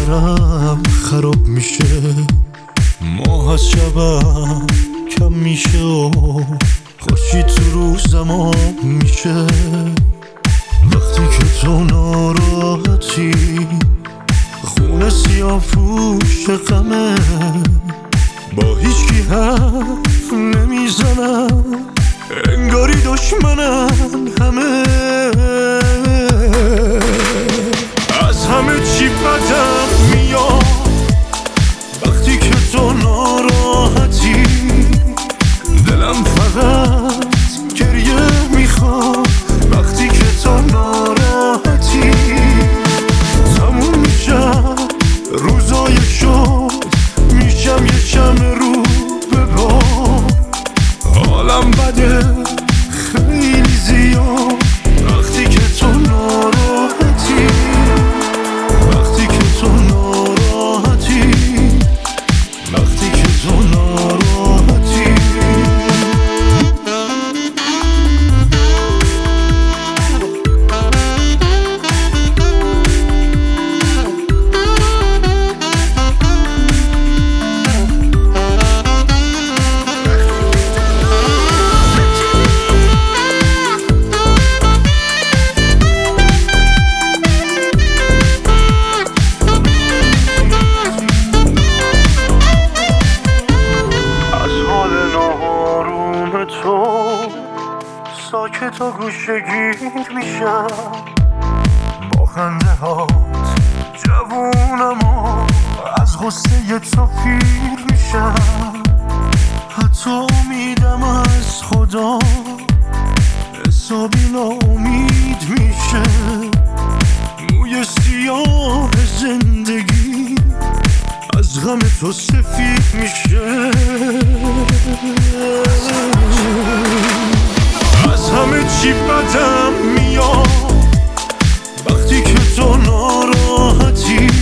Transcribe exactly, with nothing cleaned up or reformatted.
دلم خراب میشه، ماه از شبم کم میشه و خوشی تو روزم آب میشه. وقتی که تو ناراحتی خونه سیاه پوش غمه، با هیچکی حرف نمیزنم، انگاری دشمنن همه. از همه چی بدم میاد وقتی که تو ناراحتی، دلم فقط گریه میخواد وقتی که تو ناراحتی. تموم میشم روزای شد، میشم یه شمع رو به باد. حالم بده خیلی زیاد وقتی که تو ناراحتی، وقتی که تو ناراحتی، وقتی که تو ناراحتی. ساکت و گوشه گیر میشم با خنده هات، جوونم و از غصه تو پیر میشم. حتی امیدم از خدا حسابی ناامید میشه. موی سیاه زندگی از غم تو سفید میشه. از همه چی بدم میاد وقتی که تو ناراحتی،